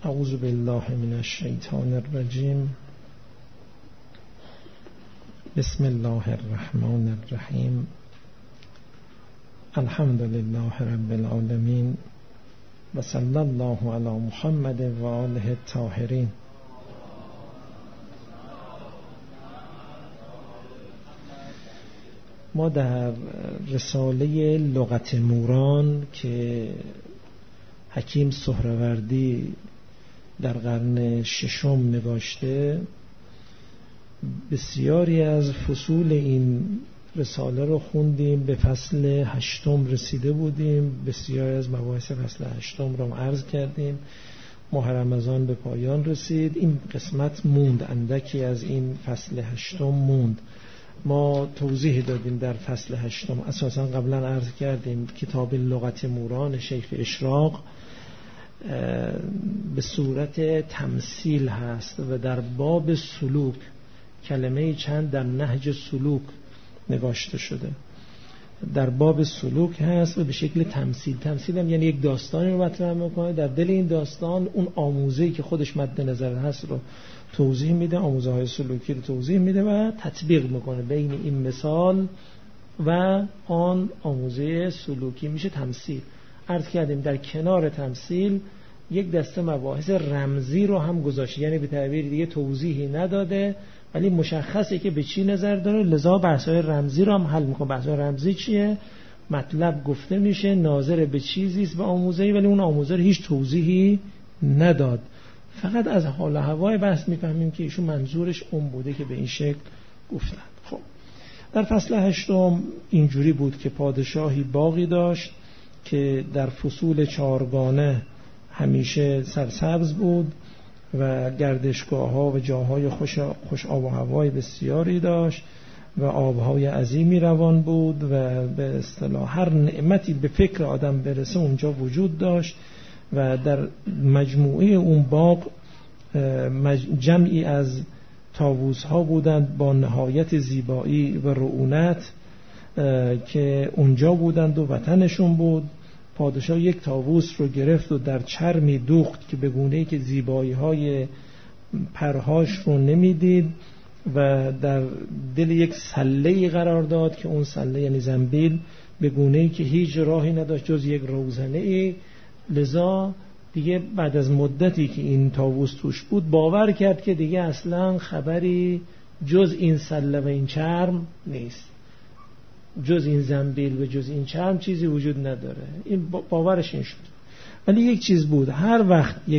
اعوذ بالله من الشیطان الرجیم. بسم الله الرحمن الرحیم. الحمد لله رب العالمین و صلی الله علی محمد و آله الطاهرین. ما در رساله لغت موران که حکیم سهروردی در قرن ششم نگاشته، بسیاری از فصول این رساله رو خوندیم. به فصل 8 رسیده بودیم، بسیاری از مباحث فصل 8 رو عرض کردیم. ماه رمضان به پایان رسید، این قسمت موند، اندکی از این فصل 8 موند. ما توضیح دادیم در فصل 8، اساسا قبلا عرض کردیم کتاب لغت موران شیخ اشراق به صورت تمثیل هست و در باب سلوک کلمه چند در نهج سلوک نگاشته شده. در باب سلوک هست و به شکل تمثیل هم یعنی یک داستانی رو مطرح میکنه، در دل این داستان اون آموزه‌ای که خودش مد نظر هست رو توضیح میده، آموزه های سلوکی رو توضیح میده و تطبیق میکنه بین این مثال و آن آموزه سلوکی، میشه تمثیل. عرض کردیم در کنار تمثیل یک دسته مباحث رمزی رو هم گذاشته، یعنی به تعبیر دیگه توضیحی نداده ولی مشخصه که به چی نظر داره، لذا بحث‌های رمزی رو هم حل میکنه. بحث‌های رمزی چیه؟ مطلب گفته میشه، ناظر به چیزی است به آموزه‌ای، ولی اون آموزه رو هیچ توضیحی نداد. فقط از حال و هوای بحث میفهمیم که ایشون منظورش اون بوده که به این شکل گفتن. خب در فصل 8 اینجوری بود که پادشاهی باغی داشت که در فصول 4گانه همیشه سرسبز بود و گردشگاه ها و جاهای خوش آب و هوای بسیاری داشت و آبهای عظیمی روان بود و به اصطلاح هر نعمتی به فکر آدم برسه اونجا وجود داشت و در مجموعه اون باغ جمعی از طاووس ها بودند با نهایت زیبایی و رعونت که اونجا بودند و وطنشون بود. پادشاه یک طاووس رو گرفت و در چرمی دوخت که به گونه‌ای که زیبایی های پرهاش رو نمیدید و در دل یک سله‌ای قرار داد که اون سله یعنی زنبیل به گونه‌ای که هیچ راهی نداشت جز یک روزنه‌ای. لذا دیگه بعد از مدتی که این طاووس توش بود باور کرد که دیگه اصلا خبری جز این سله و این چرم نیست، جز این زنبیل و جز این چرم چیزی وجود نداره. این باورش این شد. ولی یک چیز بود، هر وقت یک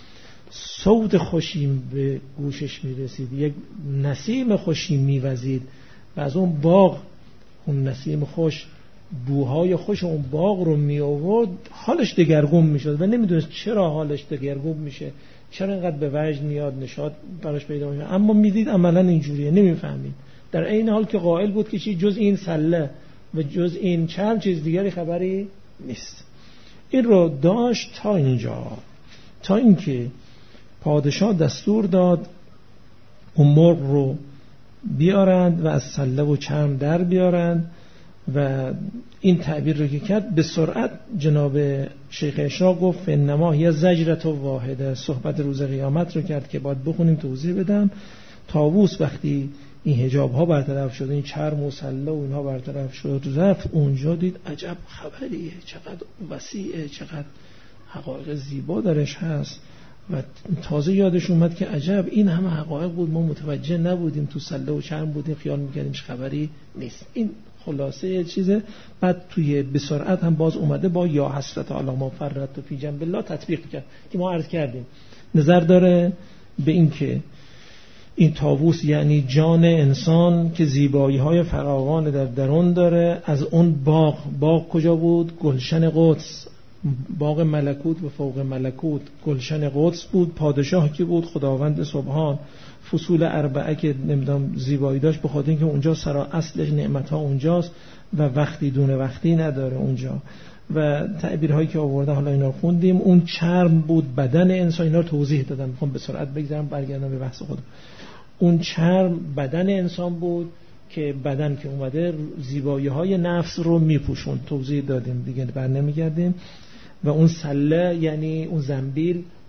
صوت خوشی به گوشش میرسید، یک نسیم خوشی میوزید و از اون باغ اون نسیم خوش بوهای خوش اون باغ رو می آورد، حالش دگرگون میشد و نمیدونست چرا حالش دگرگون میشه، چرا اینقدر به وجد میاد، نشاط براش پیدا میشه، اما میدید عملا اینجوریه، نمیفهمید. در این حال که قائل بود که چی جز این سله و جز این چند چیز دیگری خبری نیست. این رو داشت تا اینجا، تا اینکه پادشاه دستور داد اون مرغ رو بیارند و از سله و چرم در بیارند و این تعبیر رو که کرد به سرعت جناب شیخ اشراق گفت انما هی زجرة واحده، صحبت روز قیامت رو کرد که باید بخونیم توضیح بدم. طاووس وقتی این حجاب ها برطرف شد، این چرم و سله و اینها برطرف شد، رفت اونجا دید عجب خبریه، چقدر وسیعه، چقدر حقایق زیبا درش هست و تازه یادش اومد که عجب این همه حقایق بود ما متوجه نبودیم، تو سله و چرم بودیم خیال میکردیم خبری نیست. این خلاصه چیزه. بعد توی به سرعت هم باز اومده با یا حسرت علی ما فرطت فی جنب الله تطبیق کرد که ما عرض کردیم نظر داره به این که این طاووس یعنی جان انسان که زیبایی های فراوان در درون داره. از اون باغ کجا بود؟ گلشن قدس، باغ ملکوت و فوق ملکوت گلشن قدس بود. پادشاه کی بود؟ خداوند سبحان. فصول 4 که نمیدونم زیبایی داشت به خاطر اینکه اونجا سرا اصلش نعمت ها اونجاست و وقتی دونه وقتی نداره اونجا. و تعبیرهایی که آورده حالا اینا رو خوندیم. اون چرم بود بدن انسان، اینا رو توضیح دادم، میخوام به سرعت بگذارم برگردم به بحث خودم. اون چرم بدن انسان بود که بدن که اومده زیبایی های نفس رو میپوشون، توضیح دادیم دیگه بر نمیگردیم. و اون سله یعنی اون زنبیل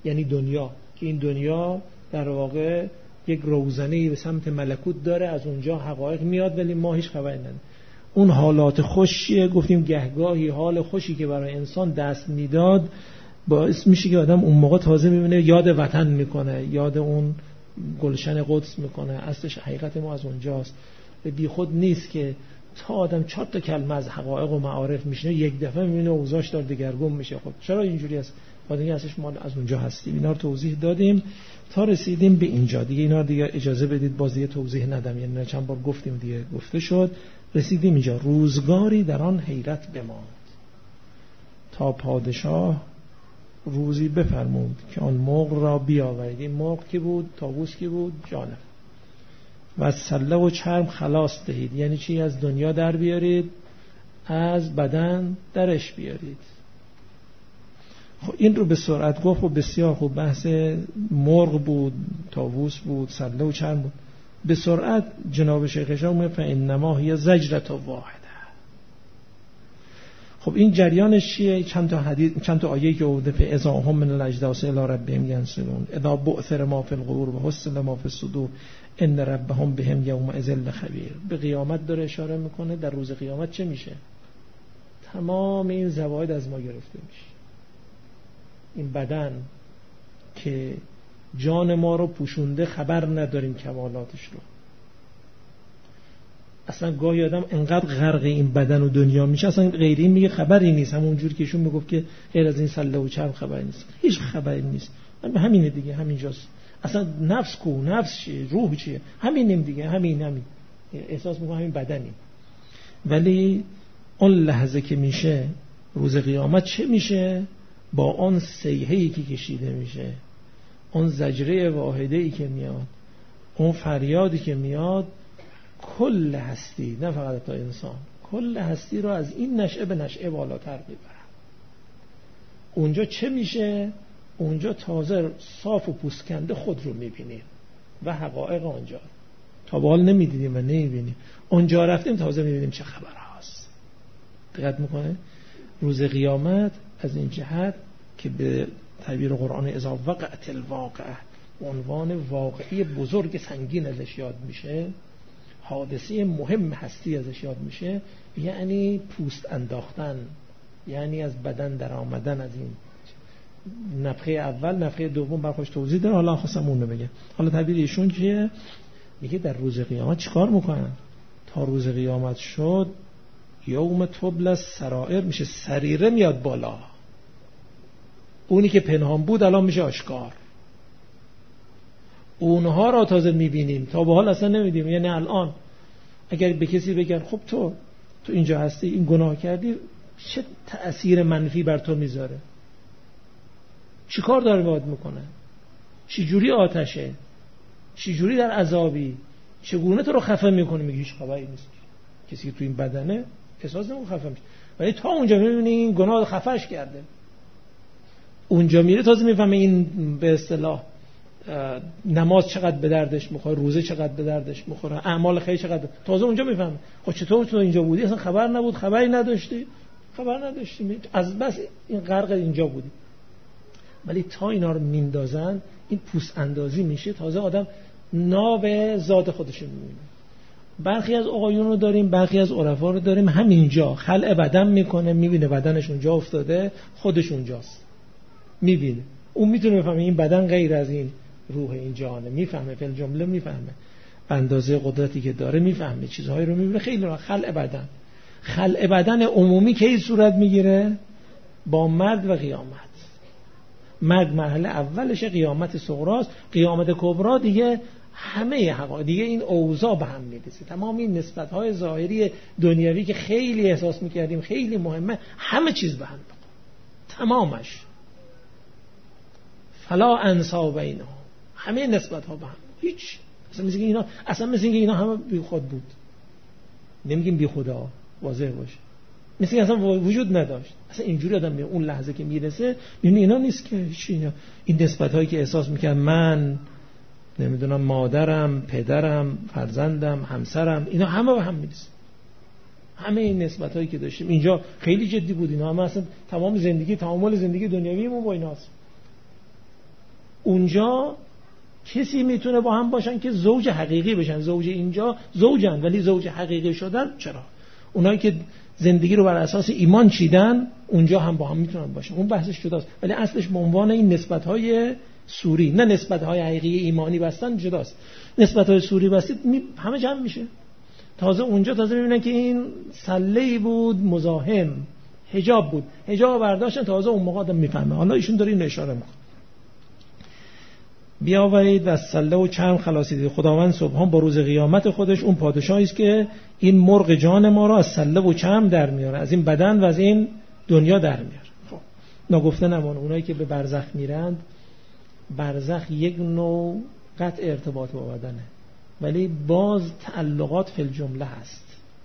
یعنی دنیا، که این دنیا در واقع یک روزنه‌ای به سمت ملکوت داره، از اونجا حقایق میاد ولی ما هیچ خبری نداریم. اون حالات خوشیه، گفتیم گهگاهی حال خوشی که برای انسان دست میداد باعث میشه که آدم اون موقع تازه میبینه یاد وطن میکنه، یاد اون گلشن قدس میکنه. اصلش حقیقت ما از اونجاست. بی خود نیست که تا آدم 4 تا کلمه از حقایق و معارف میشنه یک دفعه میبینه اوضاعش داره دگرگون میشه. خب چرا اینجوری است؟ خاطر اصلش ما از اونجا هستیم. اینا رو توضیح دادیم تا رسیدیم به اینجا. دیگه اینا دیگه اجازه بدید باز دیگه توضیح ندم، یعنی چند بار گفتیم دیگه گفته شد. رسیدیم اینجا. روزگاری در آن حیرت بماند تا پادشاه روزی بفرمود که آن مرغ را بیاورید. این مرغ کی بود؟ طاووس کی بود؟ جانب. و از سله و چرم خلاص دهید. یعنی چی؟ از دنیا در بیارید، از بدن درش بیارید. خب این رو به سرعت گفت و بسیار خوب. بحث مرغ بود، طاووس بود، سله و چرم بود. به سرعت جناب شیخ شاه میگه فانما هی زجرة واحده. خب این جریانش چیه؟ چند تا آیه که اومده فی اذا هم من الاجداث الی ربهم ینسلون اذا بعثر ما فی القبور و حصل ما فی الصدور ان ربهم بهم یومئذ لخبیر. به قیامت داره اشاره میکنه. در روز قیامت چه میشه؟ تمام این زواید از ما گرفته میشه. این بدن که جان ما رو پوشونده خبر نداریم کمالاتش رو. اصلا گاهی آدم انقدر غرق این بدن و دنیا میشه اصلا غیر این میگه خبری نیست. همونجور که ایشون میگفت که غیر از این سله و چرم خبری نیست، هیچ خبری نیست. همینه دیگه، همینجاست. اصلا نفس کو؟ نفس چیه؟ روح چیه؟ همینیم دیگه، همین احساس میکنم همین بدنیم. ولی اون لحظه که میشه روز قیامت چه میشه؟ با اون صیحه‌ای که کشیده میشه، اون زجره واحده‌ای که میاد، اون فریادی که میاد، کل هستی، نه فقط تا انسان، کل هستی رو از این نشعه به نشعه بالاتر میبرن. اونجا چه میشه؟ اونجا تازه صاف و پوسکنده خود رو میبینیم و حقایق اونجا تا به حال نمیدیدیم و نمیبینیم. اونجا رفتیم تازه میبینیم چه خبر هست. دقت میکنه؟ روز قیامت از این جهت که به تعبیر قرآن اذا وقعت الواقعه، عنوان واقعی بزرگ سنگین ازش یاد میشه، حادثه مهم هستی ازش یاد میشه، یعنی پوست انداختن، یعنی از بدن در آمدن. از این نفخه اول، نفخه دوم برخوش توضیح داره. حالا خواستم اون رو بگم. حالا تعبیر ایشون چیه؟ میگه در روز قیامت چیکار میکنن؟ تا روز قیامت شد یوم تبل السرائر میشه، سریره میاد بالا، اونی که پنهان بود الان میشه آشکار. اونها را تازه میبینیم، تا به حال اصلا نمیدیم. یعنی الان اگر به کسی بگن خب تو اینجا هستی، این گناه کردی، چه تأثیر منفی بر تو میذاره؟ چی کار داره باید میکنه؟ چی جوری آتشه؟ چی جوری در عذابی؟ چگونه تو رو خفه میکنه؟ میگه هیچ خبری نیست. کسی که تو این بدنه احساس نمیکنه خفه میشه، ولی تا اونجا میبینی این گناه خفهش کرده. اونجا میره تازه میفهمه این به اصطلاح نماز چقدر به دردش میخوره، روزه چقدر به دردش میخوره، اعمال خیر چقدر. تازه اونجا میفهمه. خب چطور تو اینجا بودی؟ اصلا خبر نبود، خبری نداشتی، خبر نداشتی، از بس این غرق اینجا بودی. ولی تا اینا رو میندازن، این پوست اندازی میشه، تازه آدم ناب ذات خودش رو میبینه. برخی از آقایون رو داریم، برخی از عرفا رو داریم، همینجا خلع بدن میکنه، میبینه بدنش اونجا افتاده، خودش اونجاست، میبینه. اون میتونه بفهمه این بدن غیر از این روح، این جهانه، میفهمه، فی الجمله میفهمه، اندازه قدرتی که داره میفهمه، چیزهایی رو میبینه. خیلی را خلع بدن عمومی که این صورت میگیره با مرگ و قیامت. مرگ مرحله اولشه، قیامت صغراست. قیامت کبرا دیگه همه حقایق، دیگه این اوضاع به هم میرسه. تمام این نسبت‌های ظاهری دنیوی که خیلی احساس میکردیم خیلی مهمه، همه چیز به هم تمامش. فلا انساب بینهم، همه نسبت‌ها به هم، هیچ. اصلا مثل اینکه اینا همه بی خود بود. نمیگیم بی خدا، واضح باشه، مثل اینکه اصلا وجود نداشت. اصلا اینجوری آدم به اون لحظه که میرسه میبینه اینا نیست که اینا. این نسبت‌هایی که احساس میکرد، من نمیدونم مادرم، پدرم، فرزندم، همسرم، اینا همه به هم میرسه. همه این نسبت‌هایی که داشتیم اینجا خیلی جدی بود. اینا همه اصلا تمام زندگی، تعامل زندگی دنیوی ما با ایناست. اونجا کسی میتونه با هم باشن که زوج حقیقی بشن. زوج اینجا زوجن ولی زوج حقیقی شدن چرا؟ اونایی که زندگی رو بر اساس ایمان چیدن اونجا هم با هم میتونن باشن، اون بحثش جداست، ولی اصلش به عنوان این نسبت‌های سوری، نه نسبت‌های حقیقی ایمانی بستن جداست. نسبت‌های سوری بستید همه جمع میشه. تازه اونجا تازه میبینن که این سله‌ای بود مزاحم، حجاب بود، حجاب برداشتن، تازه اون موقع آدم میفهمه. حالا ایشون داره این اشاره میکنه بیاورید و از سله و چرم خلاصید. خداوند سبحان با روز قیامت خودش اون پادشاهی است که این مرغ جان ما رو از سله و چرم در میاره، از این بدن و از این دنیا در میاره. خب نگفته نمونه اونایی که به برزخ میرند، برزخ یک نوع قطع ارتباط با بدنه ولی باز تعلقات فی الجمله هست.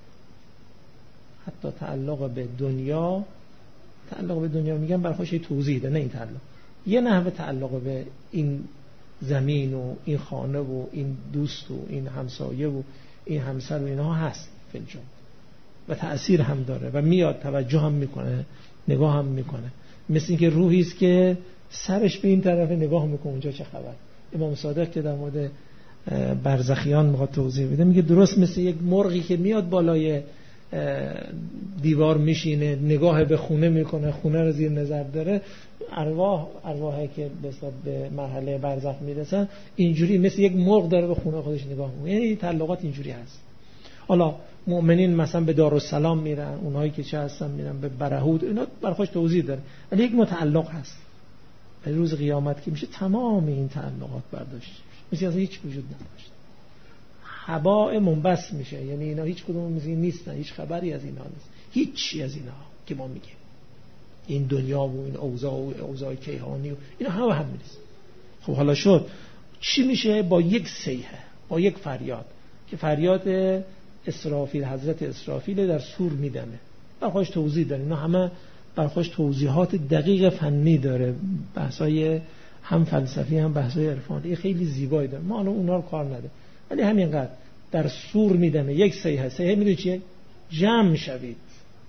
حتی تعلق به دنیا میگم برخوش توضیح ده، نه این تعلق، یه نحوه تعلق به این زمین و این خانه و این دوست و این همسایه و این همسر و اینها هست فی الجمله و تأثیر هم داره و میاد توجه هم میکنه، نگاه هم میکنه. مثل این که روحی است که سرش به این طرف نگاه میکنه اونجا چه خبر. امام صادق که در مورد برزخیان میخواد توضیح بده، میگه درست مثل یک مرغی که میاد بالای دیوار میشینه، نگاه به خونه میکنه، خونه رو زیر نظر داره، ارواحی که به مرحله برزخ میرسن اینجوری مثل یک مرغ داره به خونه خودش نگاه میکنه. یعنی تعلقات اینجوری هست. حالا مؤمنین مثلا به دارالسلام میرن، اونایی که چه هستن میرن به برهود، اینا برخوش توضیح داره، ولی یک متعلق هست. ولی روز قیامت که میشه تمام این تعلقات برداشت میشه، مثل هیچ وجود نداشت، هباء منبث میشه. یعنی اینا هیچ کدوم مثل نیستن، هیچ خبری از اینا نیست، هیچی از اینا که ما میگیم این دنیا و این اوضاع کیهانی و اینا هم نیست. خب حالا شد چی میشه با یک صیحه، با یک فریاد که فریاد اسرافیل، حضرت اسرافیل در سور میدمه، برخوش توضیح داره. اینا همه برخوش توضیحات دقیق فنی داره، بحثای هم فلسفی هم بحثای عرفانی خیلی زیبایی داره. ما الان اونا رو کار نداره، ولی همینقدر در سور میدمه یک صیحه میدونی چیه؟ جمع شوید.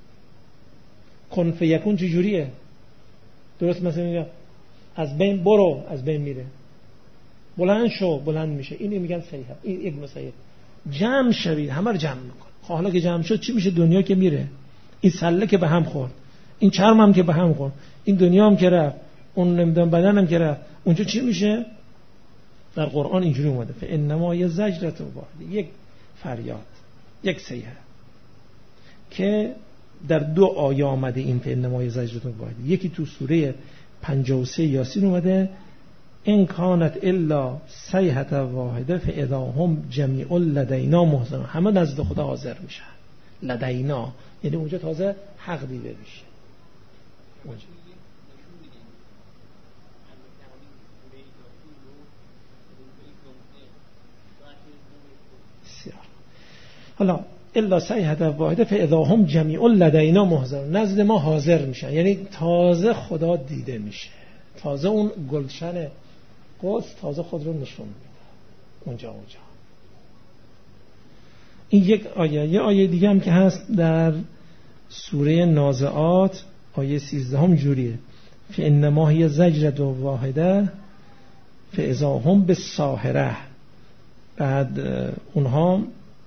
کن فیکون چجوریه؟ درست مثلا میگه از بین برو، از بین میره، بلند شو، بلند میشه. اینو میگن صیحه. این یک مسئله جمع شوید، همه رو جمع میکنه. حالا که جمع شد چی میشه؟ دنیا که میره، این سله که به هم خورد، این چرم هم که به هم خورد، این دنیا هم که رفت، اون نمیدونم بدن هم که رفت، اونجا چی میشه؟ در قرآن اینجوری اومده فانما یه زجرة واحده، یک فریاد، یک صیحه، که در دو آیه آمده این فانما یه زجرة واحده. یکی تو سوره 53 یاسین اومده ان کانت الا صیحة واحده فاذا هم جمیع لدینا محضرون، همه نزد خدا حاضر میشن. لدینا یعنی اونجا تازه حق دیده میشه. اونجا حالا الا صیحة واحده فاذا هم جمیع لدینا محضرون، نزد ما حاضر میشن، یعنی تازه خدا دیده میشه، تازه اون گلشن قدس تازه خود رو نشون میده اونجا. این یک آیه. یه آیه دیگه هم که هست در سوره نازعات آیه 13 هم جوریه فانما هی زجرة واحده فاذا هم بالساهره. بعد اونها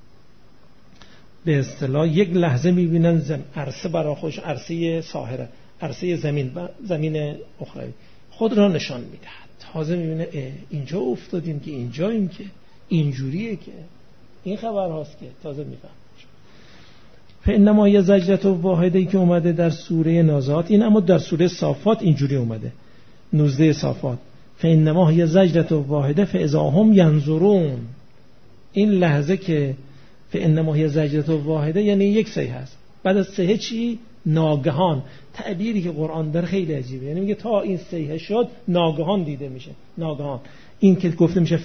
به اصطلاح یک لحظه میبینن عرصه برای خودش، عرصه ساهره، عرصه زمین اخروی خود را نشان میدهد. تازه میبینه اینجا افتادیم که اینجاییم که اینجوریه که این خبر هاست که تازه میفهم. فانما یه زجرة واحده که اومده در سوره نازعات، این اما در سوره صافات اینجوری اومده 19 صافات فانما یه زجرة واحده فاذا هم ینظرون. این لحظه که فانما هی زجرة واحده یعنی یک صیحه است. بعد از صیحه چی؟ ناگهان. تعبیری که قرآن داره خیلی عجیبه، یعنی میگه تا این صیحه شد ناگهان دیده میشه. ناگهان این که گفته میشه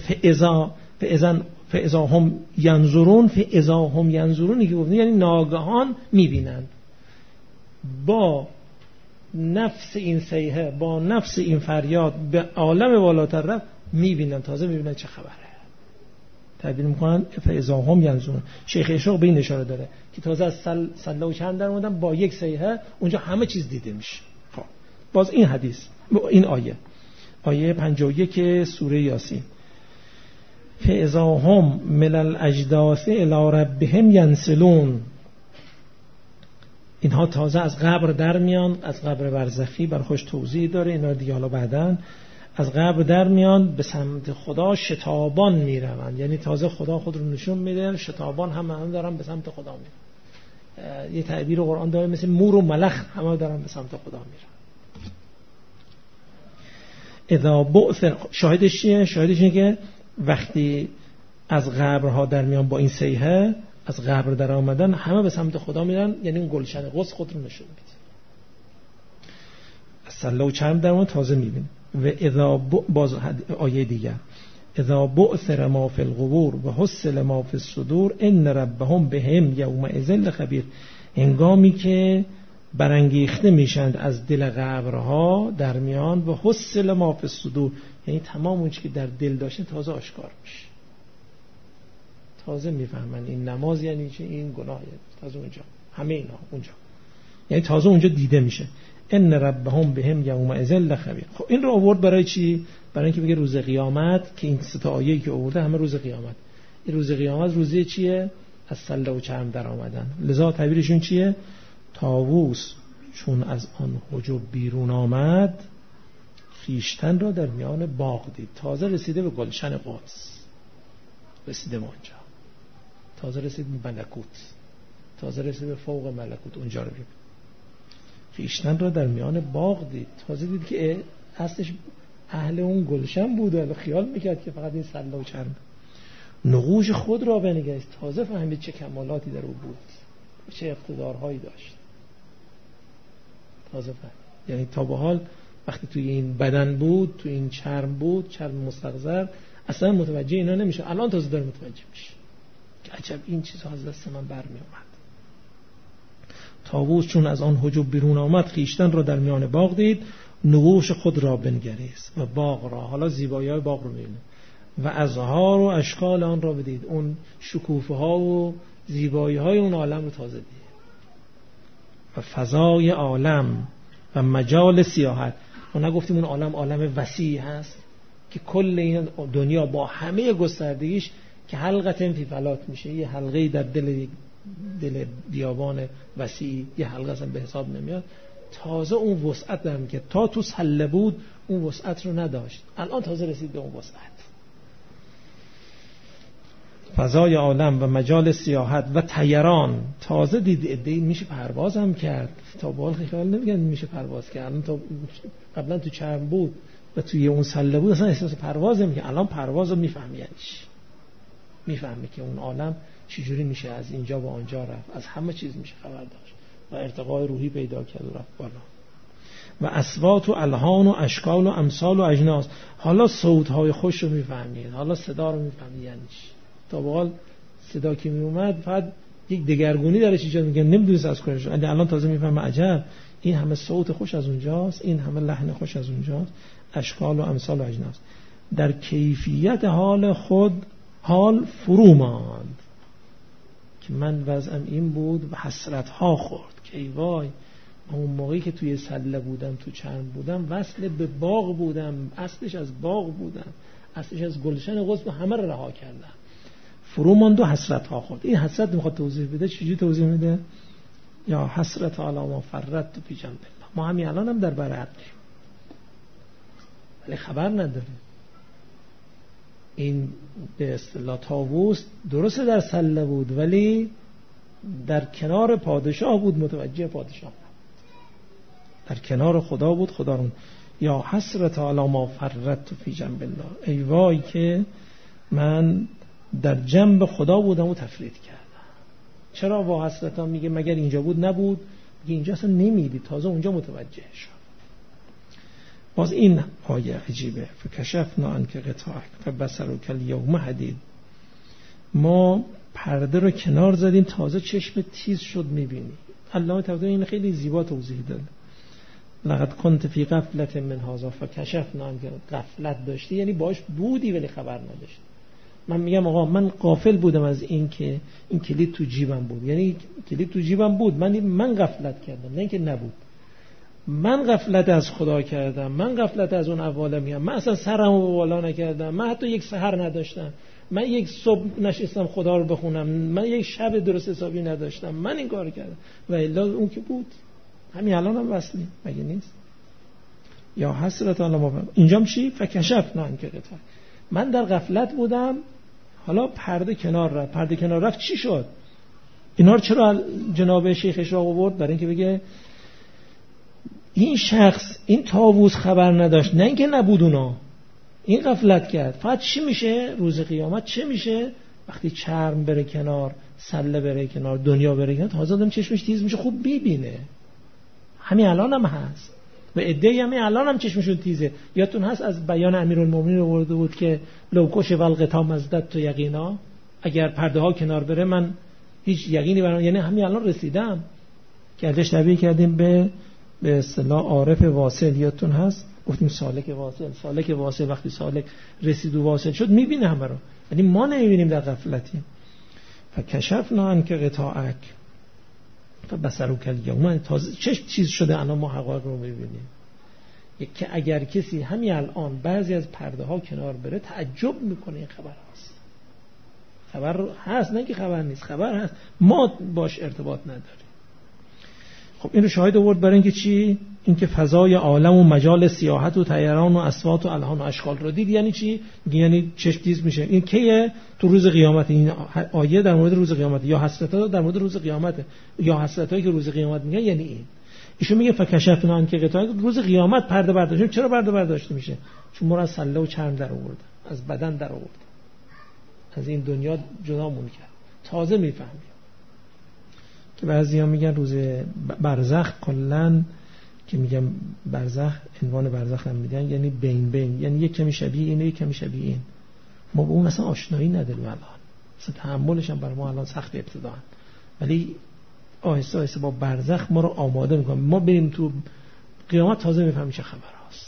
فاذا هم ینظرون، فاذا هم ینظرون که گفته یعنی ناگهان میبینند. با نفس این صیحه، با نفس این فریاد به عالم بالاتر رفت، میبینن، تازه میبینن چه خبره. تعبیر میکنن فاذا هم ینظرون. شیخ اشراق به این اشاره داره که تازه از سله و چند در اومدن با یک صیحه اونجا همه چیز دیده میشه. خب باز این حدیث، این آیه آیه 51 سوره یاسین. فاذا هم من الاجداث الی ربهم ینسلون. اینها تازه از قبر در میان، از قبر برزخی، برخوش توضیح داره اینا دیگه حالا بعداً. از قبر در میان به سمت خدا شتابان میروند، یعنی تازه خدا خود رو نشون میده، شتابان هم دارن به سمت خدا میرن. یه تعبیر قرآن داره مثل مور و ملخ همه دارن به سمت خدا میرن. اذا بعث، شاهدش چیه؟ شاهدش اینه که وقتی از قبرها در میان با این صیحه از قبر در آمدن همه به سمت خدا میرن، یعنی اون گلشن قدس خود رو نشون میده. از سله و چرم در اون تازه میبینیم. و اذا باز آیه دیگر اذا بعثر ما فی القبور و حصل ما فی الصدور ان ربهم بهم یومئذ لخبیر. هنگامی که برانگیخته میشند از دل قبرها در میان و حصل ما فی الصدور، یعنی تمام اون چیزی که در دل داشته تازه آشکار میشه، تازه میفهمن این نماز یعنی چه، این گناه یعنی تازه اونجا، همه اینا اونجا، یعنی تازه اونجا دیده میشه. ان ربهم بهم یومئذ لخبیر. خب این رو آورد برای چی؟ برای اینکه بگه روز قیامت، که این سه تا آیه‌ای که آورده همه روز قیامت. این روز قیامت روزی چیه؟ از سله و چرم در آمدن. لذا تعبیرشون چیه؟ طاووس چون از آن حجب بیرون آمد خویشتن را در میان باغ دید. تازه رسیده به گلشن قدس، رسیده به اونجا، تازه رسید به ملکوت، تازه رسید به فوق ملکوت، اونجا رو ببین. خویشتن را در میان باغ دید، تازه دید که اصلش اهل اون گلشن بود و خیال میکرد که فقط این سله و چرم. نقوش خود را بنگریست، تازه فهمید چه کمالاتی در او بود، چه اقتدارهایی داشت، تازه فهمید. یعنی تا به حال وقتی توی این بدن بود، توی این چرم بود، چرم مستقذر، اصلا متوجه اینا نمیشه. الان تازه داره متوجه میشه که عجب این چیزها از دست من برمی اومد. طاووس چون از آن حجب بیرون آمد خویشتن را در میان باغ دید، نقوش خود را بنگریست و باغ را، حالا زیبایی‌های باغ رو می‌بینه، و ازهار و اشکال آن را بدید، اون شکوفه‌ها و زیبایی‌های اون عالم رو تازه دید. و فضای عالم و مجال سیاحت. ما نگفتیم اون عالم عالم وسیع هست که کل این دنیا با همه گستردگیش که حلقه فی فلات میشه، یه حلقه در دل بیابان وسیع، یه حلقه اصلا به حساب نمیاد. تازه اون وسعت دارم که تا تو سله بود اون وسعت رو نداشت، الان تازه رسید به اون وسعت. فضای عالم و مجال سیاحت و طیران، تازه دید ادعی میشه پرواز هم کرد. تا به حال خیال نمیگن میشه پرواز کرد، الان تا قبلا تو چرم بود و توی اون سله بود اصلا احساس پرواز نمیکنه، الان پرواز رو میفهمی، یعنی میفهمی که اون عالم چجوری میشه از اینجا به آنجا رفت، از همه چیز میشه خبر داشت و ارتقای روحی پیدا کرد و رفت بالا. و اصوات و الحان و اشکال و امثال و اجناس، حالا صوت‌های خوش رو میفهمید، حالا صدا رو میفهمید. یعنی تا به حال صدا که میومد فقط یک دگرگونی درش ایجاد می‌کرد، نمی‌دونست از کجاست، الان تازه میفهمه عجب این همه صوت خوش از اونجاست، این همه لحن خوش از اونجاست. اشکال و امثال و اجناس. در کیفیت حال خود حال فرو ماند که من وضعم این بود و حسرت ها خورد که ای وای، اون موقعی که توی سله بودم، تو چرم بودم، وصل به باغ بودم، اصلش از باغ بودم، اصلش از گلشن قدس، همه رو رها کردم، فرو ماند و حسرت ها خورد. این حسرت میخواد توضیح بده. چجوری توضیح میده؟ یا حسرت علی ما فرطت فی جنب الله. ما همین الان هم در بر حقیم ولی خبر نداریم. این به اصطلاح طاووس درسته در سله بود ولی در کنار پادشاه بود، متوجه پادشاه بود، در کنار خدا بود، خدا رو. یا حسرت علی ما فرطت فی جنب الله، ای وای که من در جنب خدا بودم و تفرید کردم. چرا با حسرت ها میگه؟ مگر اینجا بود نبود؟ میگه اینجا اصلا نمیدید، تازه اونجا متوجه شد. باز این آیه عجیبه. فکشفنا عنک غطاءک فبصرک الیوم حدید. ما پرده رو کنار زدیم، تازه چشم تیز شد میبینی. علامه طباطبایی این خیلی زیبا توضیح داده. لقد كنت فی غفلة من هذا فکشفنا عنک. غفلت داشتی یعنی باش بودی ولی خبر نداشتی. من میگم آقا من غافل بودم از این که این کلید تو جیبم بود، یعنی کلید تو جیبم بود، من غفلت کردم، نه اینکه نبود. من غفلت از خدا کردم، من غفلت از اون عوالمیم، من اصلا سرمو بالا نکردم، من حتی یک سحر نداشتم، من یک صبح نشستم خدا رو بخونم، من یک شب درست حسابی نداشتم، من این کار کردم و الا اون که بود همین الان هم وصلی مگه نیست؟ یا حسرت علی ما اینجام چی؟ فکشفنا عنک غطاءک. من در غفلت بودم، حالا پرده کنار رفت. پرده کنار رفت چی شد؟ اینا رو چرا جناب شیخ اشراق آورد؟ برای اینکه بگه این شخص، این طاووس خبر نداشت، نه اینکه نبود اونا، این غفلت کرد. فقط چی میشه روز قیامت؟ چه میشه وقتی چرم بره کنار، سله بره کنار، دنیا بره کنار؟ تازه آدم چشمش تیز میشه، خوب ببینه. همین الان هم هست و عده‌ای همین الان هم چشمشون تیزه. یادتون هست از بیان امیرالمومنین آورده بود که لو کش والغطا مزدت تو یقینا، اگر پرده ها کنار بره من هیچ یقینی برام، یعنی همین الان رسیدم. که ازش نبی کردیم به اصطلاح عارف واصل. یادتون هست گفتیم سالک واصل. سالک واصل وقتی سالک رسید و واصل شد میبینه همه رو، ولی ما نمیبینیم، در غفلتیم. فکشفنا عنک غطاءک فبصرک الیوم. تازه چه چیز شده الان ما حقایق رو میبینیم. که اگر کسی همین الان بعضی از پرده ها کنار بره تعجب میکنه. این خبر هست، خبر هست، نه که خبر نیست، خبر هست، ما باش ارتباط نداریم. خب این رو شاهد آورد برای اینکه چی؟ اینکه فضای عالم و مجال سیاحت و طیران و اصوات و الهان و اشکال رو دید. یعنی چی؟ یعنی چشم تیز میشه. این کیه؟ تو روز قیامت. این آیه در مورد روز قیامت. یا حسرت‌ها در مورد روز قیامت، یا حسرتایی که روز قیامت میگن. یعنی این ایشون میگه فکشفنا عنک غطاءک، روز قیامت پرده برداشت. چرا پرده برداشته میشه؟ چون ما را از سله و چرم در آورد، از بدن در آورد، از این دنیا جدامون کرد. تازه میفهمیم که بعضیا میگن روز برزخ کلا، که میگم برزخ، عنوان برزخ هم میدن، یعنی بین بین، یعنی یک کمی شبیه اینه، یک کمی شبیه این. ما با اون اصلا آشنایی نداریم الان، اصلا تحملش هم برای ما الان سخت ابتداً، ولی آهسته آهسته با برزخ ما رو آماده میکنه. ما بریم تو قیامت تازه میفهمیم چه خبر هست.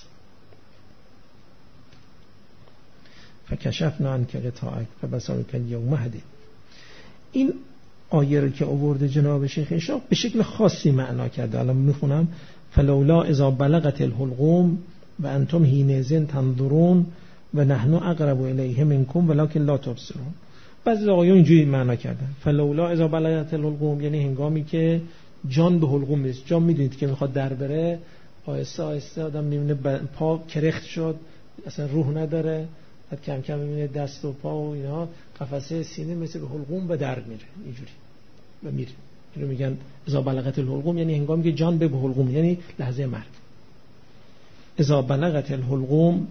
فکشفنا عنک غطاءک فبصرک الیوم حدید. این آیه رو که آورده جناب شیخ اشراق به شکل خاصی معنا کرده. الان میخونم: فلولا اذا بلغت الحلقوم و انتم حینئذ تنظرون و نحن اقرب الیه منکم ولکن لا تبصرون. بعضی آقایون اینجوری معنا کردن فلولا اذا بلغت الحلقوم، یعنی هنگامی که جان به حلقوم میرسه. جان میدونید که میخواد در بره، آهسته آهسته آدم میبینه پا کرخت شد، اصلا روح نداره، بعد کم کم میبینه دست و پا و اینا، قفسه سینه مثل به حلقوم به در میره، اینجوری و میره. اینو میگن اذا بلغت الحلقوم، یعنی هنگامی که جان به حلقوم، یعنی لحظه مرگ. اذا بلغت الحلقوم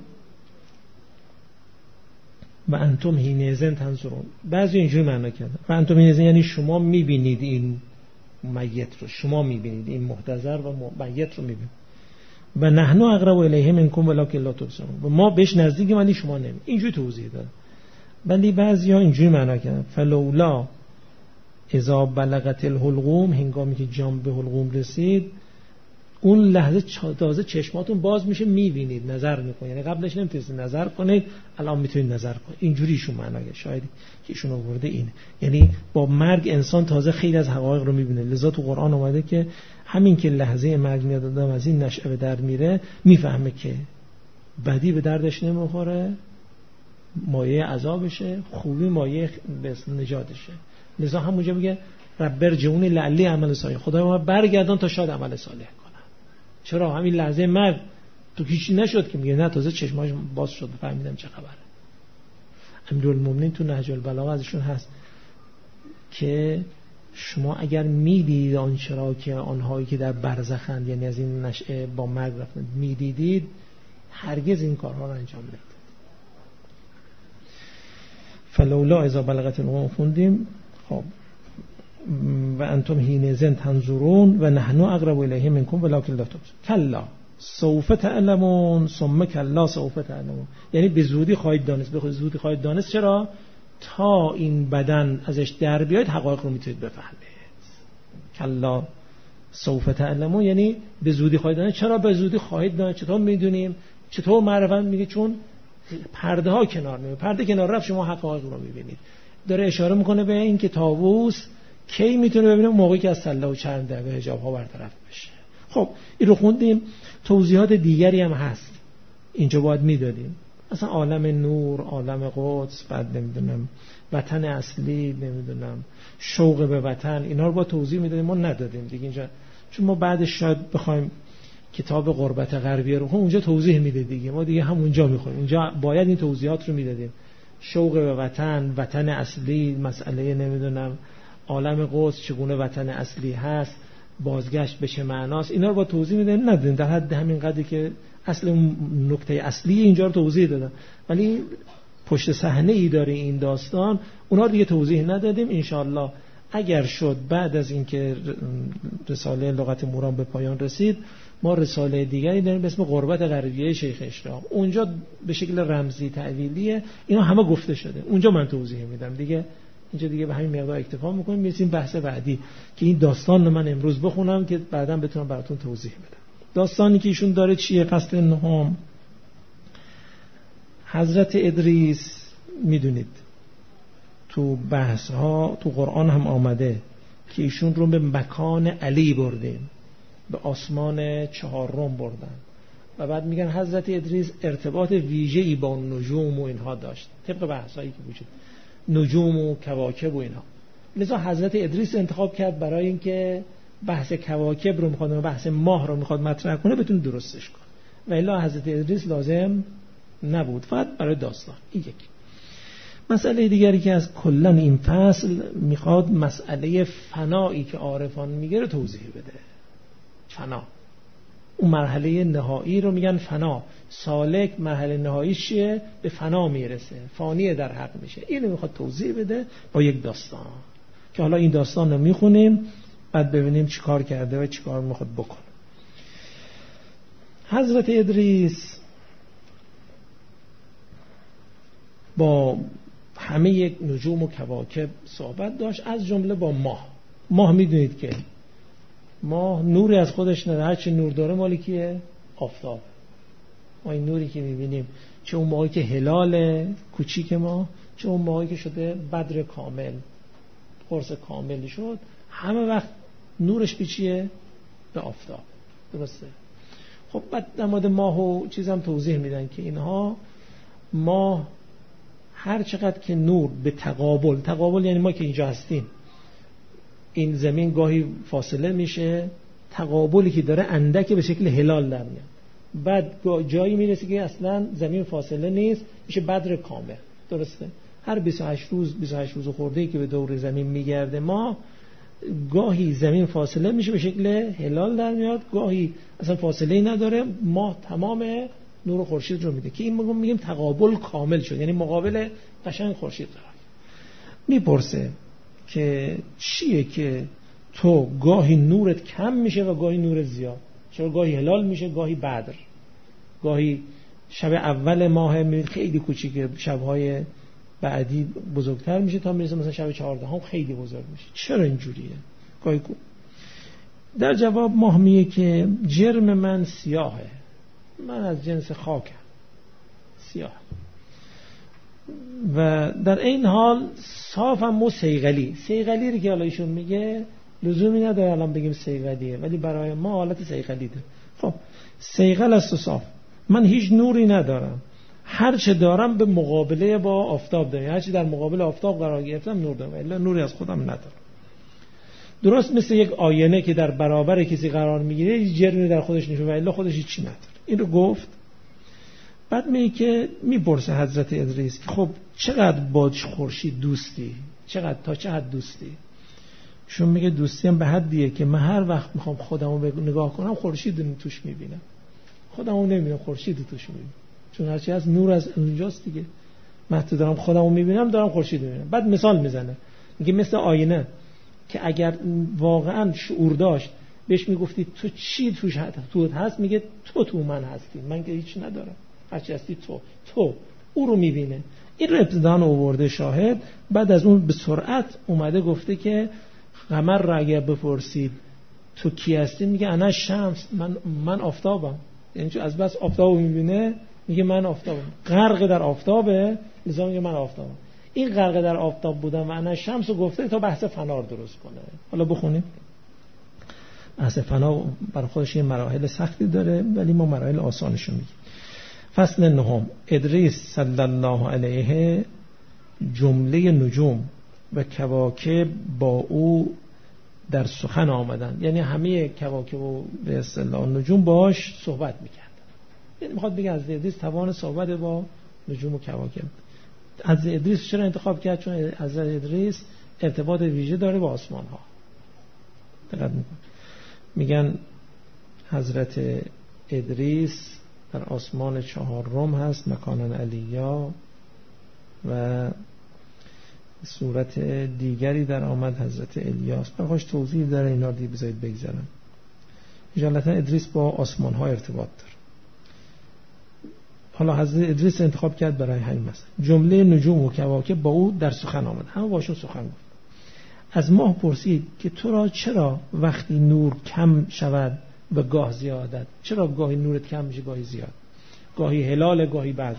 و انتم حینئذ تنظرون. بعضی اینجوری معنا کردن و انتم حینئذ یعنی شما میبینید این میت رو، شما میبینید این محتضر و میت رو میبینید. و نحن اقرب الیه منکم ولکن لا تبصرون، و ما بهش نزدیکیم ولی شما نمیبینید. اینجوری توضیح داد. ولی بعضیا اینجوری معنا کردن فلولا اذا بلغت الحلقوم، هنگامی که جان به حلقوم رسید، اون لحظه تازه چشماتون باز میشه، میبینید، نظر میکنید. یعنی قبلش نمیتونید نظر کنید، الان میتونید نظر کنید. اینجوریشون معناشه. شاید که ایشون آورده اینه، یعنی با مرگ انسان تازه خیلی از حقایق رو میبینه. لذا تو قرآن اومده که همین که لحظه مرگ میاد آدم از این نشأه به در میره، میفهمه که بدی به دردش نمیخوره، مایه عذابشه، خوبی مایه به نجاتشه. لذا همونجا میگه رب ارجعونی لعلی اعمل صالح، خدای ما برگردان تا شاید عمل صالح کنم. چرا همین لحظه مرگ تو هیچی نشد که میگه نه، تازه چشماش باز شد، فهمیدم چه خبره. امیرالمومنین تو نهج البلاغه ازشون هست که شما اگر میدیدید آنچه را که آنهایی که در برزخند، یعنی از این نشأه با مرگ رفتن، میدیدید، هرگز این کارها را انجام ندید. فلولا اذا بلغت الحلقوم خوندیم. خب و انتم حینئذ تنظرون و نحن اقرب الیه منکم ولکن لا تبصرون. کلا سوف تعلمون ثم کلا سوف تعلمون، یعنی به زودی خواهید دانست. به زودی خواهید دانست. چرا؟ تا این بدن ازش در بیاید حقایق رو میتونید بفهمید. کلا سوف تعلمون یعنی به زودی خواهید دانست. چرا به زودی خواهید دانست؟ چطور میدونیم؟ چطور معرفت میگه؟ چون پرده ها کنار میاد. پرده کنار رفت شما حقایق رو میبینید. داره اشاره میکنه به این که طاووس کی میتونه ببینه؟ موقعی که از سله و چرم در حجاب ها برطرف بشه. خب این رو خوندیم. توضیحات دیگری هم هست اینجا باید میدادیم، مثلا عالم نور، عالم قدس، بعد نمیدونم وطن اصلی، نمیدونم شوق به وطن، اینا رو با توضیح میدادیم. ما ندادیم دیگه اینجا، چون ما بعدش شاید بخوایم کتاب غربت غربیه رو اونجا توضیح میده دیگه، ما دیگه همونجا میخوایم، اونجا باید این توضیحات رو میدادیم. شوق به وطن، وطن اصلی، مسئله نمیدونم عالم قدس چگونه وطن اصلی هست، بازگشت به چه معناست، اینا رو با توضیح میدادیم. ندادیم در حد همین قدری که اصل اون نکته اصلی اینجا رو توضیح دادم، ولی پشت صحنه ای داره این داستان، اونا دیگه توضیح ندادیم. انشاءالله اگر شد بعد از اینکه رساله لغت موران به پایان رسید، ما رساله دیگری داریم به اسم غربت غربیه شیخ اشراق. اونجا به شکل رمزی تعلیلیه، اینا همه گفته شده، اونجا من توضیح میدم دیگه. اینجا دیگه به همین مقدار اکتفا میکنیم، میرسیم بحث بعدی که این داستان رو من امروز بخونم که بعداً بتونم براتون توضیح بدم. داستانی که ایشون داره چیه؟ فصل نهم. حضرت ادریس میدونید تو بحث ها تو قرآن هم آمده که ایشون رو به مکان علی بردیم، به آسمان چهارم بردن و بعد میگن حضرت ادریس ارتباط ویژه‌ای با نجوم و اینها داشت، طبق بحثایی که وجود نجوم و کواکب و اینها. لذا حضرت ادریس انتخاب کرد برای اینکه بحث کواکب رو میخواد و بحث ماه رو میخواد مطرح کنه بتونه درستش کنه، و الا حضرت ادریس لازم نبود، فقط برای داستان. این یک مسئله دیگری که از کلا این فصل میخواد مسئله فنایی که عارفان میگه رو توضیح بده. فنا، اون مرحله نهایی رو میگن فنا. سالک مرحله نهاییش چیه؟ به فنا میرسه، فانی در حق میشه. اینو میخواد توضیح بده با یک داستان که حالا این داستان رو میخونیم بعد ببینیم چی کار کرده و چی کار میخواد بکنه. حضرت ادریس با همه یک نجوم و کواکب صحبت داشت، از جمله با ماه. ماه میدونید که ماه نوری از خودش نداره، هرچی نور داره مالی کیه؟ آفتاب. ما این نوری که میبینیم چه اون موقعی که هلال کوچیک ما، چه اون موقعی که شده بدر کامل، قرص کاملی شد، همه وقت نورش به چیه؟ به آفتاب. درسته؟ خب بعد در مورد ماه و چیزم توضیح میدن که اینها ماه هر چقدر که نور به تقابل یعنی ما که اینجا هستیم، این زمین گاهی فاصله میشه، تقابلی که داره اندک به شکل هلال در میاد، بعد جایی میرسه که اصلا زمین فاصله نیست، میشه بدر کامل. درسته؟ هر 28 روز خورده‌ای که به دور زمین میگرده ما، گاهی زمین فاصله میشه به شکل هلال در میاد، گاهی اصلا فاصله‌ای نداره، ماه تمام نور خورشید رو میده که این میگیم تقابل کامل شد، یعنی مقابل قشنگ خورشید قرار. میپرسه که چیه که تو گاهی نورت کم میشه و گاهی نورت زیاد؟ چرا گاهی هلال میشه گاهی بدر، گاهی شب اول ماه میبینید خیلی کوچیکه، شبهای بعدی بزرگتر میشه تا میرسه مثلا شب 14 هم خیلی بزرگ میشه. چرا اینجوریه؟ گاهی در جواب ماه میگه که جرم من سیاهه، من از جنس خاکم، سیاه، و در این حال صافم و صیقلی رو که حالا ایشون میگه لزومی نداره الان بگیم صیقلیه، ولی برای ما حالت صیقلی داره. خب صیقل است و صاف. من هیچ نوری ندارم، هر چه دارم به مقابله با آفتاب دارم، هر چه در مقابل آفتاب قرار گرفتم نور دارم، الا نوری از خودم ندارم. درست مثل یک آینه که در برابر کسی قرار میگیره هیچ جرمی در خودش نشون و الا خودش هیچی نداره. این رو گفت. بعد میگه که میپرسه حضرت ادریس که خب چقدر با خورشید دوستی؟ چقدر تا چه حد دوستی؟ چون میگه دوستی هم به حدیه که من هر وقت میخوام خودمو نگاه کنم خورشید رو توش میبینم، خودمو نمیبینم خورشید رو توش میبینم، چون هرچی از نور از اونجاست دیگه. من تو دارم خودمو میبینم، دارم خورشید رو میبینم. بعد مثال میزنه، میگه مثل آینه که اگر واقعا شعور داشت بهش میگفتی تو چی توش هست، میگه تو من هستی، من که هیچ ندارم، هرچی هستی تو او رو میبینه. این رو ابتداً آورده شاهد، بعد از اون به سرعت اومده گفته که قمر را اگر بپرسید تو کی هستی، میگه انا شمس، من آفتابم. یعنی چون از بس آفتابو میبینه میگه من آفتابم، غرق در آفتابه، لذا میگه من آفتابم. این غرق در آفتاب بودن و انا شمس رو گفته تا بحث فنا درست کنه. حالا بخونیم. اصل فنا برای خودش یه مراحل سختی داره، ولی ما مراحل آسانشو میگیم. فصل نهم، ادریس صلی الله علیه جمله نجوم و کواکب با او در سخن آمدن، یعنی همه کواکب و به اصطلاح نجوم باش صحبت میکردن. یعنی میخواد بگه از ادریس توان صحبت با نجوم و کواکب. از ادریس چرا انتخاب کرد؟ چون از ادریس ارتباط ویژه داره با آسمان ها. دقت میگن حضرت ادریس در آسمان 4 هست، مکانن علیا، و صورت دیگری در آمد حضرت الیاس. بخواش توضیح داره، اینا رو بذارید بگذارم. اجالتا ادریس با آسمان ها ارتباط داره. حالا حضرت ادریس انتخاب کرد برای همین مثلا جمله نجوم و کواکب با او در سخن آمد، همه باشون سخن گفت. از ماه پرسید که تو را چرا وقتی نور کم شود و گاه زیادت، چرا گاهی نورت کم میشه گاهی زیاد، گاهی هلال گاهی بدر؟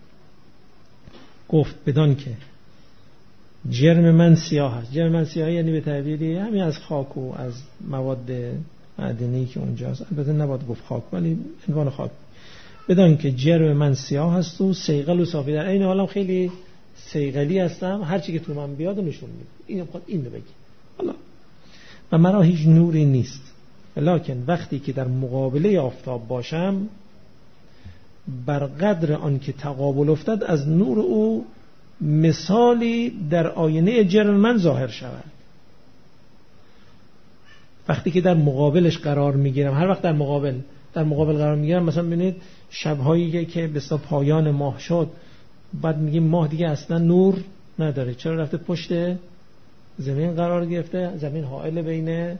گفت بدان که جرم من سیاه است. جرم من سیاه یعنی به تعبیری همین از خاک و از مواد معدنی که اونجاست. البته نباید گفت خاک، ولی عنوان خاک. بدان که جرم من سیاه است و صیقل و صافی، در این حالم خیلی صیقلی هستم، هر چی که تو من بیاد نشون میده. اینو میخواد اینو بگی. حالا و مرا هیچ نوری نیست، لکن وقتی که در مقابله آفتاب باشم بر قدر آن که تقابل افتد از نور او مثالی در آینه جرم من ظاهر شود. وقتی که در مقابلش قرار میگیرم، هر وقت در مقابل قرار میگیرم، مثلا ببینید شب‌هایی که به اصطلاح پایان ماه شد، بعد میگیم ماه دیگه اصلا نور نداره، چرا رفته پشت زمین قرار گرفته، زمین حائل بینه.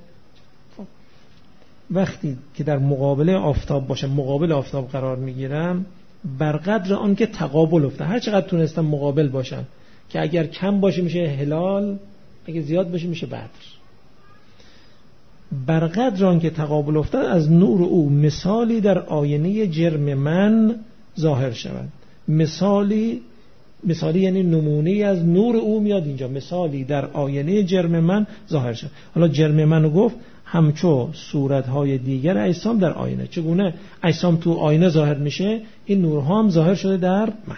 وقتی که در مقابل آفتاب باشم، مقابل آفتاب قرار میگیرم، بر قدر آن که تقابل افتاد، هر چقدر تونستم مقابل باشم، که اگر کم باشه میشه هلال، اگه زیاد باشه میشه بدر. بر قدر آن که تقابل افتاد از نور او مثالی در آینه جرم من ظاهر شود. مثالی یعنی نمونه از نور او میاد اینجا، مثالی در آینه جرم من ظاهر شد. حالا جرم منو گفت همچو صورتهای دیگر اجسام در آینه. چگونه اجسام تو آینه ظاهر میشه، این نورها هم ظاهر شده در من.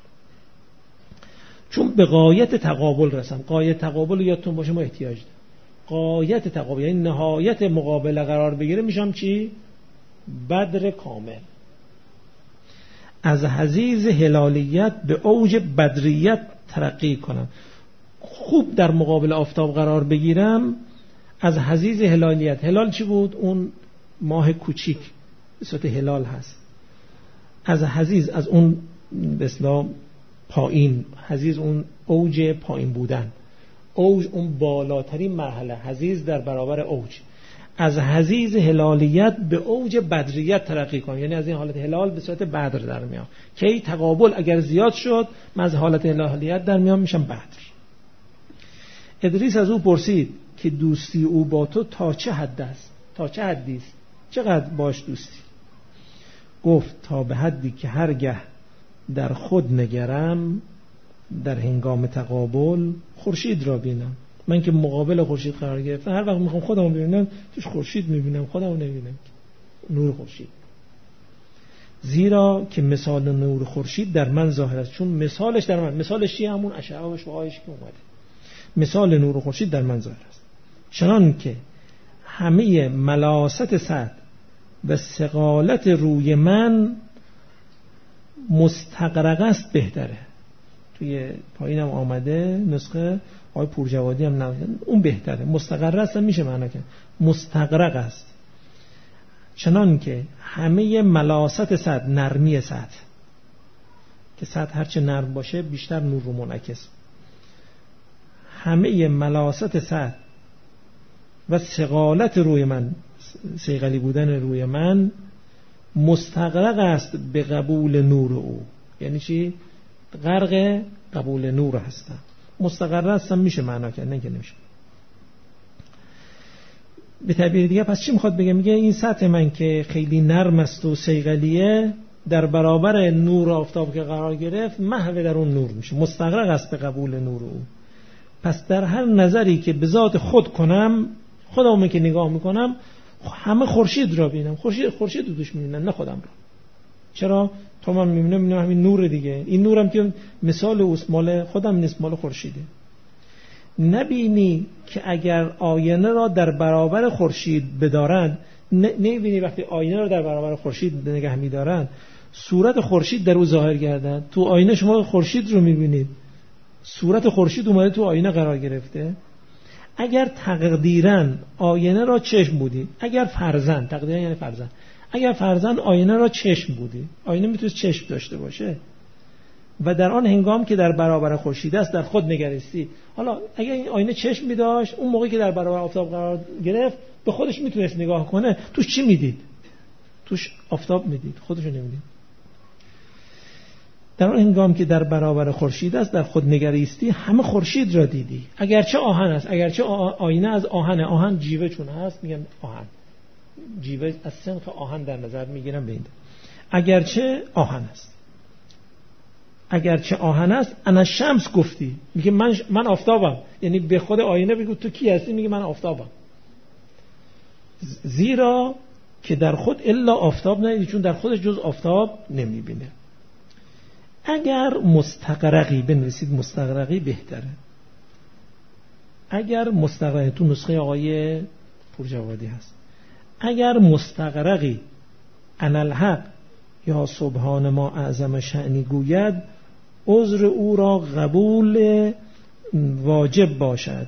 چون به غایت تقابل رسم. غایت تقابل یادتون باشه ما احتیاج داریم. غایت تقابل یعنی نهایت مقابله قرار بگیره، میشم چی؟ بدر کامل. از حضیض هلالیت به اوج بدریت ترقی کنم. خوب در مقابل آفتاب قرار بگیرم، از حضیض هلالیت. هلال چی بود؟ اون ماه کوچیک به صورت هلال هست. از حضیض، از اون به اصطلاح پایین، حضیض اون اوج پایین بودن، اوج اون بالاترین مرحله، حضیض در برابر اوج. از حضیض هلالیت به اوج بدریت ترقی کنم، یعنی از این حالت هلال به صورت بدر در میام. که این تقابل اگر زیاد شد، من از حالت هلالیت در میام میشم بدر. ادریس از او پرسید که دوستی او با تو تا چه حد است؟ تا چه حدی است؟ چقدر باش دوستی؟ گفت تا به حدی که هرگه در خود نگرم در هنگام تقابل خورشید را بینم. من که مقابل خورشید قرار گرفتم، هر وقت میخوام خودمو ببینم توش خورشید میبینم، خودمو نمیبینم، نور خورشید. زیرا که مثال نور خورشید در من ظاهر است. چون مثالش در من، مثالش چیه؟ همون اشعه و شعاعش که اومده. مثال نور خورشید در من ظاهر است. چنان که همه ملاست سطح و ثقالت روی من مستغرق است بهتره. توی پایینم آمده نسخه آقای پورجوادی هم نوشته اون بهتره. مستقر است میشه معنی کرد، مستغرق است. چنان که همه ملاست سطح، نرمی سطح، که سطح هرچه نرم باشه بیشتر نور رو منعکس. همه ملاست سطح و ثقالت روی من، ثقلی بودن روی من، مستغرق است به قبول نور او. یعنی چی؟ غرق قبول نور هستم. مستقر هستم میشه معنا کرد، نه که نمیشه. به تعبیر دیگه پس چی میخواد بگه؟ میگه این سطح من که خیلی نرم است و صیقلیه، در برابر نور آفتاب که قرار گرفت محو در اون نور میشه، مستغرق است به قبول نور او. پس در هر نظری که به ذات خود کنم، خودمو که نگاه میکنم، همه خورشید را ببینم، خورشید رو توش میبینن نه خودم را. چرا؟ تا من میبینم همین نور دیگه. این نورم که مثال اوست، مال خودم نیست، مال خورشیده. نبینی که اگر آینه را در برابر خورشید بدارند، نبینی وقتی آینه را در برابر خورشید نگه میدارند صورت خورشید در او ظاهر گردد. تو آینه شما خورشید رو میبینید، صورت خورشید اومده تو آینه قرار گرفته. اگر تقدیراً آینه را چشم بودی، اگر فرضاً، تقدیراً یعنی فرضاً، اگر فرضاً آینه را چشم بودی، آینه میتونه چشم داشته باشه و در آن هنگام که در برابر خورشید است در خود نگریستی. حالا اگر این آینه چشم می‌داشت، اون موقعی که در برابر آفتاب قرار گرفت به خودش میتونست نگاه کنه، توش چی میدید؟ توش آفتاب میدید، خودشو نمیدید. در آن هنگام که در برابر خورشید است در خود نگریستی، همه خورشید را دیدی. اگرچه آهن است، اگرچه آینه از آهنه، آهن جیوه چون هست میگن آهن، جیوه از سنخ آهن در نظر میگیرن به این. اگرچه آهن است، اگرچه آهن است، انا شمس گفتی، میگه من آفتابم. یعنی به خود آینه بگو تو کی هستی، میگه من آفتابم. زیرا که در خود الا آفتاب ندیدی، چون در خودش جز آفتاب نمیبینه. اگر مستغرقی، بنویسید مستغرقی بهتره. اگر مستغرقی، تو نسخه آقای پورجوادی هست، اگر مستغرقی انالحق یا سبحان ما اعظم شأنی گوید، عذر او را قبول واجب باشد.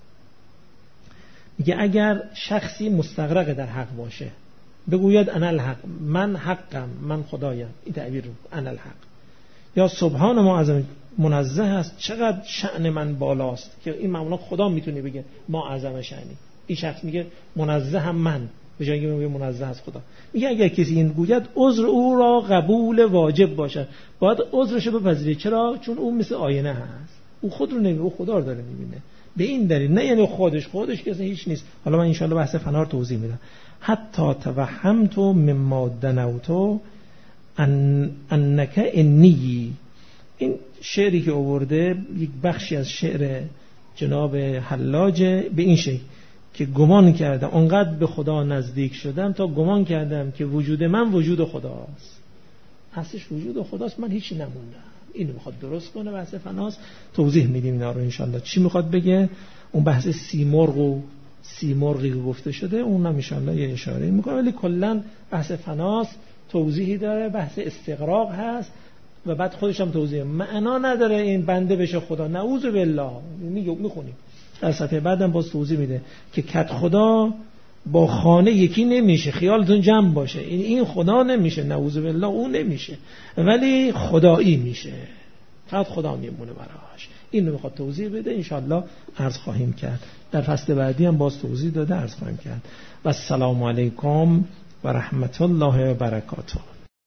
میگه اگر شخصی مستغرق در حق باشه، بگوید انالحق، من حقم، من خدایم، این تعبیر رو انالحق، یا سبحان ما اعظم، منزه است، چقدر شأن من بالاست، که این معمولا خدا میتونه بگه ما اعظم شأنی. این شخص میگه منزه هم من، به جای اینکه میگه منزه از خدا. میگه اگر کسی این گوید، عذر او را قبول واجب باشد، باید عذرش رو بپذیره. چرا؟ چون اون مثل آینه هست، او خود رو نمیبینه، او خدا رو داره میبینه. به این دلیل، نه یعنی خودش که اصلا هیچ نیست. حالا من ان شاء الله بحث فنا رو توضیح میدم. حتی توهمت مما دنوت انک انی. این شعری که آورده یک بخشی از شعر جناب حلاج به این شکل که گمان کردم، انقدر به خدا نزدیک شدم تا گمان کردم که وجود من وجود خداست، اصلش وجود خداست، من هیچی نموندم. اینو میخواد درست کنه، بحث فناست. توضیح میدیم اینا رو ان شاء الله. چی میخواد بگه؟ اون بحث سیمرغی که گفته شده، اونم ان شاء الله یه اشاره میکنه، ولی کلا بحث فناست توضیحی داره. بحث استغراق هست و بعد خودش هم توضیح. معنا نداره این بنده بشه خدا، نعوذ بالله. میخونیم در صفحه بعدم باز توضیح میده که کت خدا با خانه یکی نمیشه، خیالتون جمع باشه. این خدا نمیشه، نعوذ بالله، اون نمیشه، ولی خدایی میشه، فقط خدا میمونه براش. این رو میخواد توضیح بده، انشاءالله عرض خواهیم کرد. در فصل بعدی هم باز توضیح داده، عرض خواهیم کرد. و السلام علیکم و رحمت الله و برکاته.